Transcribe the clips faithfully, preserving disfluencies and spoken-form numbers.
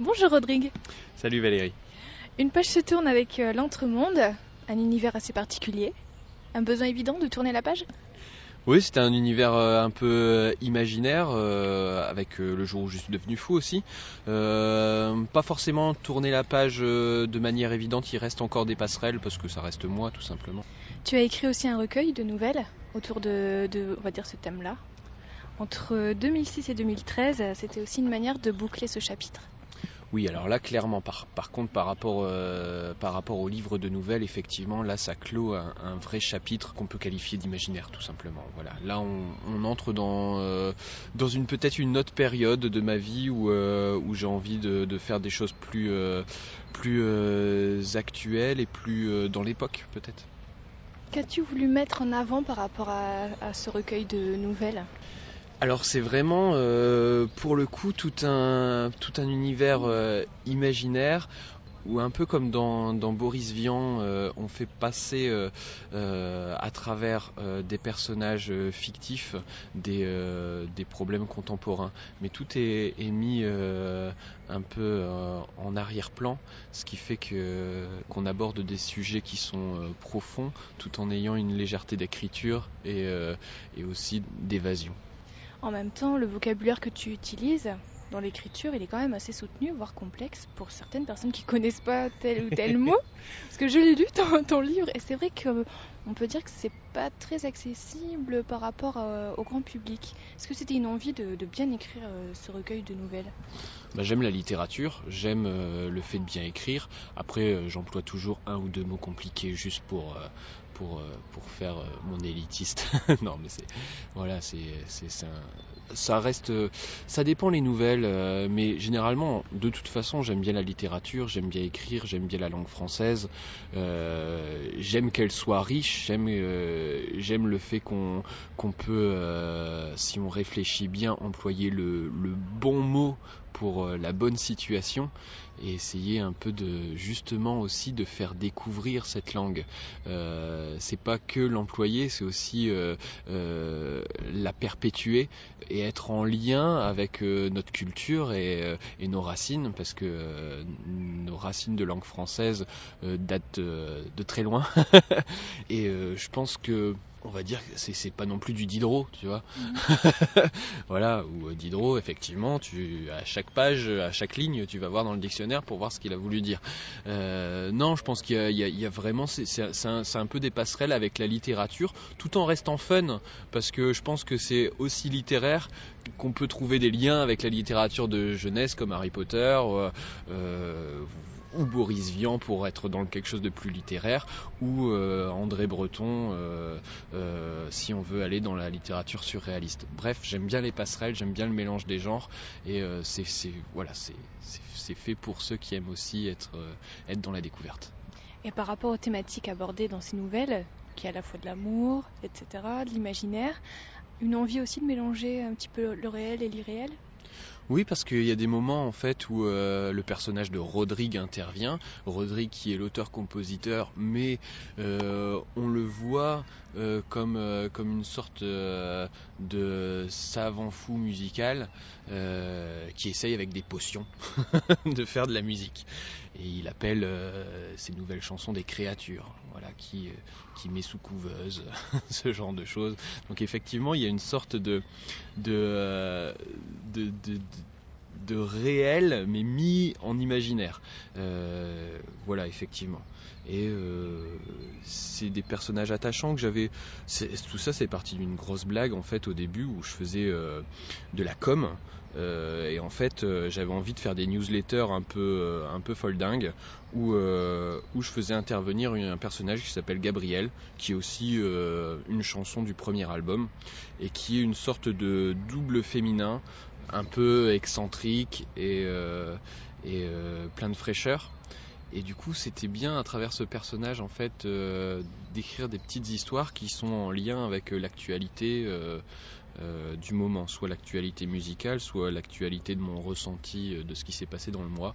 Bonjour Rodrigue. Salut Valérie. Une page se tourne avec euh, l'Entremonde, un univers assez particulier. Un besoin évident de tourner la page? Oui, c'était un univers euh, un peu euh, imaginaire, euh, avec euh, le jour où je suis devenu fou aussi. Euh, pas forcément tourner la page euh, de manière évidente, il reste encore des passerelles parce que ça reste moi tout simplement. Tu as écrit aussi un recueil de nouvelles autour de, de on va dire, ce thème-là. Entre deux mille six et deux mille treize, c'était aussi une manière de boucler ce chapitre. Oui, alors là clairement, par, par contre par rapport, euh, par rapport au livre de nouvelles, effectivement, là ça clôt un, un vrai chapitre qu'on peut qualifier d'imaginaire tout simplement. Voilà, là on, on entre dans, euh, dans une peut-être une autre période de ma vie où, euh, où j'ai envie de, de faire des choses plus, euh, plus euh, actuelles et plus euh, dans l'époque peut-être. Qu'as-tu voulu mettre en avant par rapport à, à ce recueil de nouvelles? Alors c'est vraiment euh, pour le coup tout un, tout un univers euh, imaginaire où un peu comme dans, dans Boris Vian, euh, on fait passer euh, euh, à travers euh, des personnages euh, fictifs des, euh, des problèmes contemporains. Mais tout est, est mis euh, un peu euh, en arrière-plan, ce qui fait que, qu'on aborde des sujets qui sont euh, profonds tout en ayant une légèreté d'écriture et, euh, et aussi d'évasion. En même temps, le vocabulaire que tu utilises dans l'écriture, il est quand même assez soutenu, voire complexe pour certaines personnes qui connaissent pas tel ou tel mot. Parce que je l'ai lu ton, ton livre et c'est vrai qu'on peut dire que c'est pas très accessible par rapport à- au grand public. Est-ce que c'était une envie de, de bien écrire euh, ce recueil de nouvelles? Bah, j'aime la littérature, j'aime euh, le fait de bien écrire. Après, euh, j'emploie toujours un ou deux mots compliqués juste pour, euh, pour, euh, pour faire euh, mon élitiste. Non, mais c'est voilà, c'est c'est c'est un- ça reste, euh, ça dépend les nouvelles, euh, mais généralement, de toute façon, j'aime bien la littérature, j'aime bien écrire, j'aime bien la langue française, euh, j'aime qu'elle soit riche, j'aime euh, j'aime le fait qu'on qu'on peut, euh, si on réfléchit bien, employer le, le bon mot pour euh, la bonne situation et essayer un peu de justement aussi de faire découvrir cette langue. Euh, c'est pas que l'employer, c'est aussi euh, euh, la perpétuer et être en lien avec euh, notre culture et, euh, et nos racines, parce que euh, nos racines de langue française euh, datent de, de très loin. Et euh, je pense que on va dire que c'est, c'est pas non plus du Diderot, tu vois. Mhm. Voilà, ou euh, Diderot, effectivement, tu, à chaque page, à chaque ligne, tu vas voir dans le dictionnaire pour voir ce qu'il a voulu dire. Euh, non, je pense qu'il y a, il y a, il y a vraiment, c'est, c'est, c'est, un, c'est un peu des passerelles avec la littérature, tout en restant fun, parce que je pense que c'est aussi littéraire qu'on peut trouver des liens avec la littérature de jeunesse comme Harry Potter, euh, euh, ou Boris Vian pour être dans quelque chose de plus littéraire, ou euh, André Breton euh, euh, si on veut aller dans la littérature surréaliste. Bref, j'aime bien les passerelles, j'aime bien le mélange des genres, et euh, c'est, c'est, voilà, c'est, c'est, c'est fait pour ceux qui aiment aussi être, euh, être dans la découverte. Et par rapport aux thématiques abordées dans ces nouvelles, qui est à la fois de l'amour, et cetera, de l'imaginaire, une envie aussi de mélanger un petit peu le réel et l'irréel? Oui, parce qu'il y a des moments en fait où euh, le personnage de Rodrigue intervient. Rodrigue qui est l'auteur-compositeur, mais euh, on le voit euh, comme, euh, comme une sorte euh, de savant fou musical euh, qui essaye avec des potions de faire de la musique. Et il appelle euh, ces nouvelles chansons des créatures, voilà, qui, euh, qui met sous couveuse, ce genre de choses. Donc effectivement, il y a une sorte de, de, euh, de, de, de de réel mais mis en imaginaire. Euh, voilà, effectivement. Et euh, c'est des personnages attachants que j'avais. C'est, tout ça, c'est parti d'une grosse blague en fait au début où je faisais euh, de la com. Euh, et en fait, euh, j'avais envie de faire des newsletters un peu, euh, un peu foldingues où, euh, où je faisais intervenir un personnage qui s'appelle Gabriel, qui est aussi euh, une chanson du premier album et qui est une sorte de double féminin un peu excentrique et, euh, et euh, plein de fraîcheur. Et du coup, c'était bien à travers ce personnage en fait euh, d'écrire des petites histoires qui sont en lien avec l'actualité euh, euh, du moment, soit l'actualité musicale, soit l'actualité de mon ressenti euh, de ce qui s'est passé dans le mois.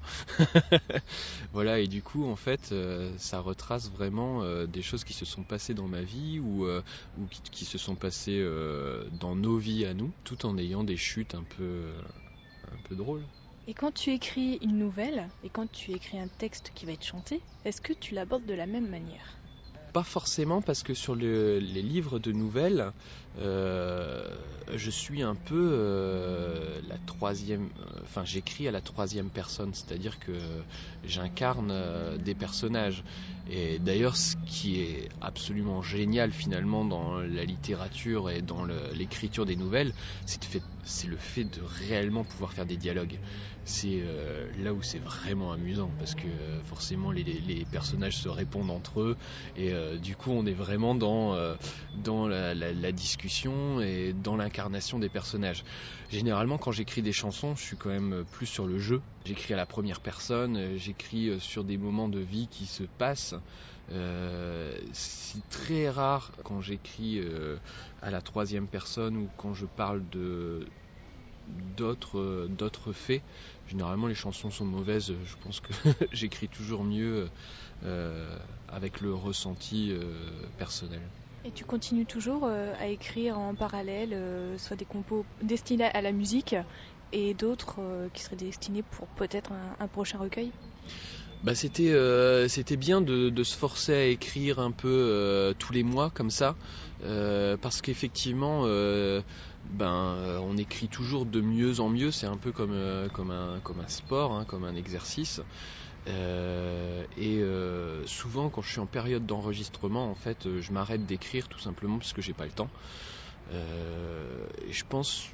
Voilà, et du coup, en fait, euh, ça retrace vraiment euh, des choses qui se sont passées dans ma vie ou, euh, ou qui, qui se sont passées euh, dans nos vies à nous, tout en ayant des chutes un peu, un peu drôles. Et quand tu écris une nouvelle, et quand tu écris un texte qui va être chanté, est-ce que tu l'abordes de la même manière ? Pas forcément, parce que sur le, les livres de nouvelles, euh, je suis un peu euh, la troisième, enfin euh, j'écris à la troisième personne, c'est-à-dire que j'incarne euh, des personnages. Et d'ailleurs, ce qui est absolument génial finalement dans la littérature et dans le, l'écriture des nouvelles, c'est, de fait, c'est le fait de réellement pouvoir faire des dialogues. C'est euh, là où c'est vraiment amusant, parce que euh, forcément les, les personnages se répondent entre eux, et euh, du coup on est vraiment dans, euh, dans la, la, la discussion et dans l'incarnation des personnages. Généralement quand j'écris des chansons, je suis quand même plus sur le jeu. J'écris à la première personne, j'écris sur des moments de vie qui se passent. Euh, c'est très rare quand j'écris euh, à la troisième personne ou quand je parle de d'autres, d'autres faits. Généralement les chansons sont mauvaises, je pense que j'écris toujours mieux euh, avec le ressenti euh, personnel. Et tu continues toujours euh, à écrire en parallèle, euh, soit des compos destinés à la musique et d'autres euh, qui seraient destinés pour peut-être un, un prochain recueil ? Bah c'était, euh, c'était bien de, de se forcer à écrire un peu euh, tous les mois comme ça, euh, parce qu'effectivement euh, ben, on écrit toujours de mieux en mieux, c'est un peu comme, euh, comme, un, comme un sport, hein, comme un exercice. Euh, et euh, souvent quand je suis en période d'enregistrement, en fait, je m'arrête d'écrire tout simplement parce que j'ai pas le temps. Euh, et je pense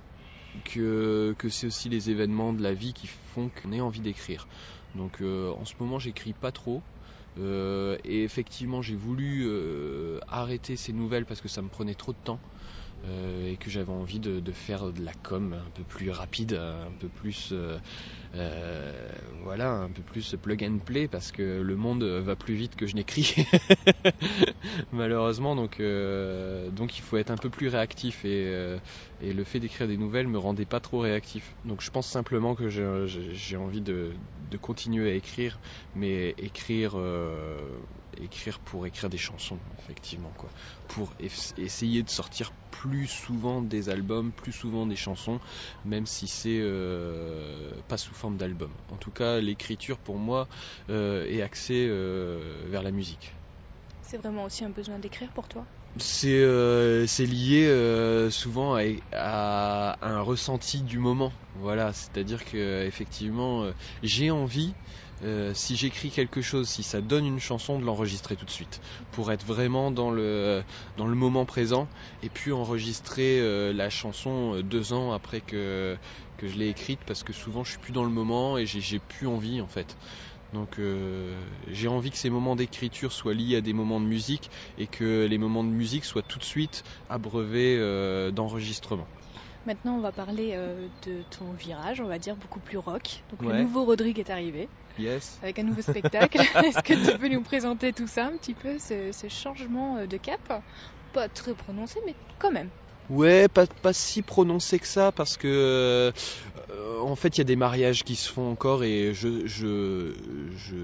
que, que c'est aussi les événements de la vie qui font qu'on ait envie d'écrire. Donc euh, en ce moment j'écris pas trop. Euh, et effectivement j'ai voulu euh, arrêter ces nouvelles parce que ça me prenait trop de temps. Euh, et que j'avais envie de, de faire de la com un peu plus rapide, un peu plus euh, euh, voilà, un peu plus plug and play, parce que le monde va plus vite que je n'écris malheureusement, donc euh, donc il faut être un peu plus réactif, et, euh, et le fait d'écrire des nouvelles me rendait pas trop réactif. Donc je pense simplement que j'ai, j'ai envie de, de continuer à écrire, mais écrire euh, écrire pour écrire des chansons, effectivement, quoi, pour eff- essayer de sortir plus souvent des albums, plus souvent des chansons, même si c'est euh, pas sous forme d'album. En tout cas, l'écriture pour moi euh, est axée euh, vers la musique. C'est vraiment aussi un besoin d'écrire pour toi ? C'est, euh, c'est lié euh, souvent à, à un ressenti du moment. Voilà, c'est-à-dire que effectivement, euh, j'ai envie, euh, si j'écris quelque chose, si ça donne une chanson, de l'enregistrer tout de suite, pour être vraiment dans le dans le moment présent, et puis enregistrer euh, la chanson deux ans après que que je l'ai écrite, parce que souvent je suis plus dans le moment et j'ai, j'ai plus envie, en fait. Donc euh, j'ai envie que ces moments d'écriture soient liés à des moments de musique, et que les moments de musique soient tout de suite abreuvés euh, d'enregistrement. Maintenant, on va parler euh, de ton virage, on va dire beaucoup plus rock. Donc Ouais. le nouveau Rodrigue est arrivé, Yes. avec un nouveau spectacle. Est-ce que tu peux nous présenter tout ça un petit peu, ce, ce changement de cap ? Pas très prononcé, mais quand même. Ouais, pas, pas si prononcé que ça, parce que euh, en fait il y a des mariages qui se font encore, et je je je,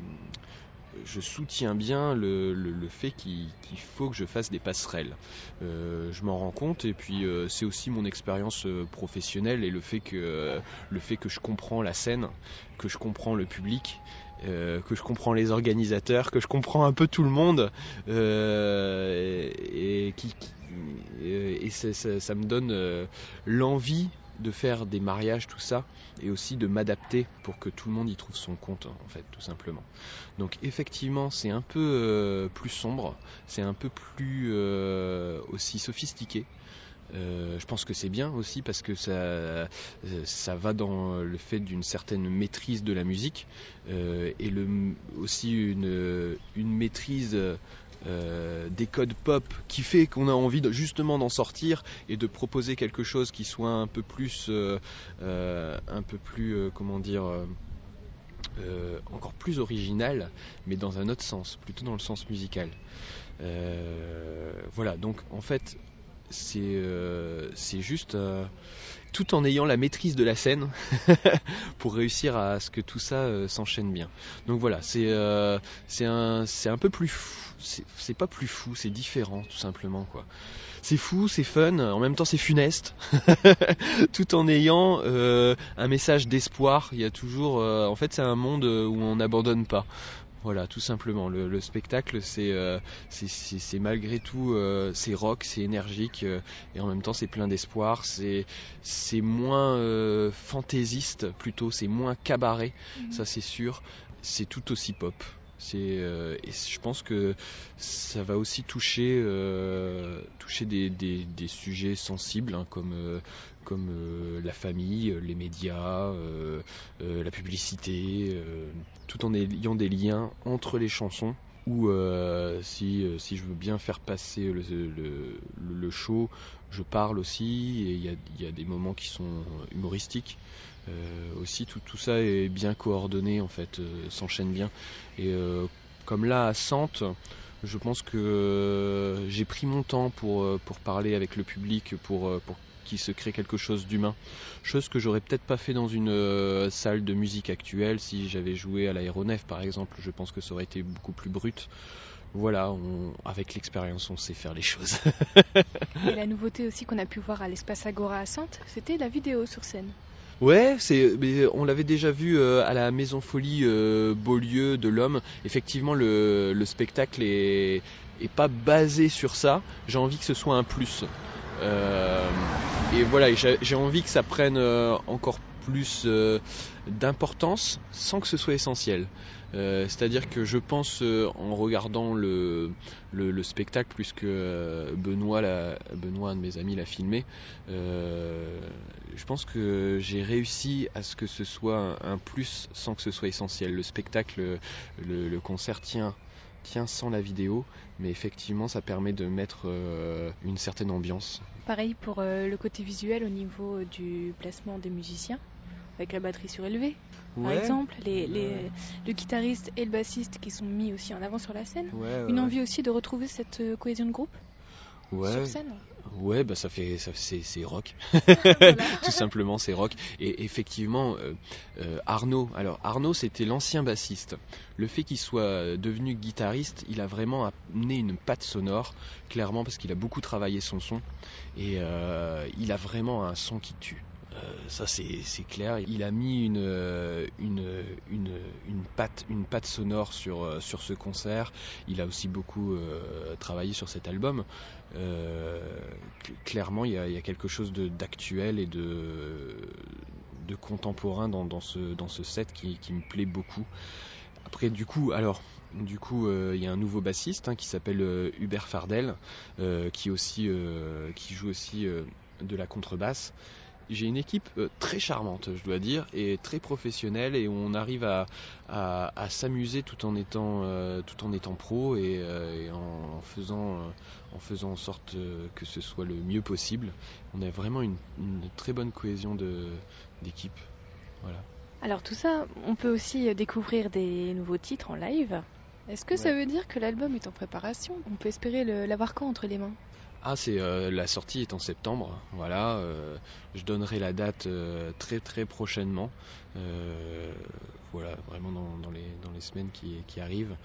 je soutiens bien le, le, le fait qu'il, qu'il faut que je fasse des passerelles. Euh, je m'en rends compte, et puis euh, c'est aussi mon expérience euh, professionnelle, et le fait que euh, le fait que je comprends la scène, que je comprends le public. Euh, que je comprends les organisateurs, que je comprends un peu tout le monde, euh, et, et, qui, qui, et ça, ça, ça me donne euh, l'envie de faire des mariages, tout ça, et aussi de m'adapter pour que tout le monde y trouve son compte, en fait, tout simplement. Donc effectivement, c'est un peu euh, plus sombre, c'est un peu plus euh, aussi sophistiqué. Euh, je pense que c'est bien aussi, parce que ça, ça va dans le fait d'une certaine maîtrise de la musique, euh, et le, aussi une, une maîtrise euh, des codes pop, qui fait qu'on a envie de, justement d'en sortir et de proposer quelque chose qui soit un peu plus, euh, euh, un peu plus, euh, comment dire, euh, euh, encore plus original, mais dans un autre sens, plutôt dans le sens musical. Euh, voilà, donc en fait, c'est, euh, c'est juste euh, tout en ayant la maîtrise de la scène pour réussir à ce que tout ça euh, s'enchaîne bien. Donc voilà, c'est, euh, c'est, un, c'est un peu plus fou. C'est, c'est pas plus fou, c'est différent tout simplement quoi. C'est fou, c'est fun, en même temps c'est funeste, tout en ayant euh, un message d'espoir. Il y a toujours, euh, en fait c'est un monde où on n'abandonne pas. Voilà, tout simplement. Le, le spectacle, c'est, euh, c'est, c'est, c'est malgré tout, euh, c'est rock, c'est énergique, euh, et en même temps, c'est plein d'espoir. C'est, c'est moins euh, fantaisiste, plutôt, c'est moins cabaret, mmh. Ça c'est sûr. C'est tout aussi pop. C'est, euh, et je pense que ça va aussi toucher, euh, toucher des, des, des sujets sensibles, hein, comme, euh, comme euh, la famille, les médias, euh, euh, la publicité, euh, tout en ayant des liens entre les chansons. Ou euh, si, euh, si je veux bien faire passer le, le, le show, je parle aussi, et il y, y a des moments qui sont humoristiques. Euh, aussi tout, tout ça est bien coordonné en fait, euh, s'enchaîne bien. Et euh, comme là à Sante, je pense que euh, j'ai pris mon temps pour, pour parler avec le public, pour, pour qu'il se crée quelque chose d'humain. Chose que j'aurais peut-être pas fait dans une euh, salle de musique actuelle. Si j'avais joué à l'Aéronef par exemple, je pense que ça aurait été beaucoup plus brut. Voilà, on, avec l'expérience, on sait faire les choses. Et la nouveauté aussi qu'on a pu voir à l'Espace Agora à Sante, c'était la vidéo sur scène. Ouais, c'est, mais on l'avait déjà vu euh, à la Maison Folie euh, Beaulieu de l'Homme. Effectivement, le, le spectacle est, est pas basé sur ça. J'ai envie que ce soit un plus. Euh, et voilà, j'ai, j'ai envie que ça prenne euh, encore plus euh, d'importance sans que ce soit essentiel. Euh, c'est-à-dire que je pense, euh, en regardant le, le, le spectacle, puisque euh, Benoît, la, Benoît, un de mes amis, l'a filmé, euh, je pense que j'ai réussi à ce que ce soit un, un plus sans que ce soit essentiel. Le spectacle, le, le concert tient, tient sans la vidéo, mais effectivement ça permet de mettre euh, une certaine ambiance. Pareil pour euh, le côté visuel au niveau du placement des musiciens, avec la batterie surélevée, ouais. Par exemple, les, les, ouais. le guitariste et le bassiste qui sont mis aussi en avant sur la scène. Ouais, ouais, Une ouais. envie aussi de retrouver cette euh, cohésion de groupe ouais. sur scène. Ouais, bah ça fait, ça, c'est, c'est rock. Voilà. Tout simplement, c'est rock. Et effectivement, euh, euh, Arnaud, alors Arnaud, c'était l'ancien bassiste. Le fait qu'il soit devenu guitariste, il a vraiment amené une patte sonore, clairement, parce qu'il a beaucoup travaillé son son. Et euh, il a vraiment un son qui tue. Euh, ça c'est, c'est clair. Il a mis une, une, une, une, patte, une patte sonore sur, sur ce concert. Il a aussi beaucoup euh, travaillé sur cet album. Euh, clairement, il y, a, il y a quelque chose de, d'actuel et de, de contemporain dans, dans, ce, dans ce set qui, qui me plaît beaucoup. Après, du coup, alors... Du coup, euh, il y a un nouveau bassiste hein, qui s'appelle euh, Hubert Fardel, euh, qui, aussi, euh, qui joue aussi euh, de la contrebasse. J'ai une équipe euh, très charmante, je dois dire, et très professionnelle, et on arrive à, à, à s'amuser tout en étant, euh, tout en étant pro et, euh, et en, en, faisant, euh, en faisant en sorte euh, que ce soit le mieux possible. On a vraiment une, une très bonne cohésion de, d'équipe. Voilà. Alors tout ça, on peut aussi découvrir des nouveaux titres en live. Est-ce que ouais. ça veut dire que l'album est en préparation ? On peut espérer le, l'avoir quand entre les mains ? Ah, c'est euh, la sortie est en septembre. Voilà, euh, je donnerai la date euh, très très prochainement. Euh, voilà, vraiment dans, dans les dans les semaines qui qui arrivent.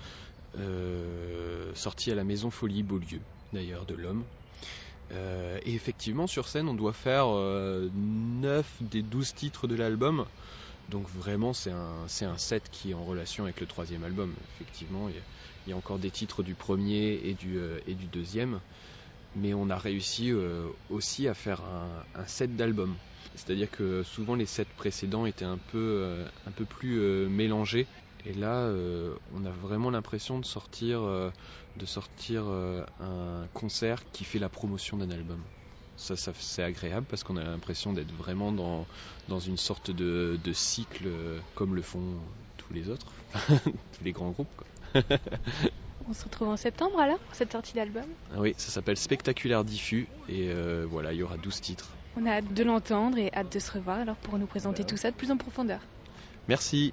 Euh, sortie à la Maison Folie Beaulieu, d'ailleurs, de l'Homme. Euh, et effectivement, sur scène, on doit faire euh, neuf des douze titres de l'album. Donc vraiment, c'est un, c'est un set qui est en relation avec le troisième album. Effectivement, il y a, il y a encore des titres du premier et du, euh, et du deuxième. Mais on a réussi euh, aussi à faire un, un set d'albums. C'est-à-dire que souvent les sets précédents étaient un peu, euh, un peu plus euh, mélangés. Et là, euh, on a vraiment l'impression de sortir, euh, de sortir euh, un concert qui fait la promotion d'un album. Ça, ça, c'est agréable parce qu'on a l'impression d'être vraiment dans, dans une sorte de, de cycle euh, comme le font tous les autres, tous les grands groupes, quoi. On se retrouve en septembre alors pour cette sortie d'album ? Ah oui, ça s'appelle Spectaculaire Diffus et euh, voilà, il y aura douze titres. On a hâte de l'entendre et hâte de se revoir alors pour nous présenter tout ça de plus en profondeur. Merci.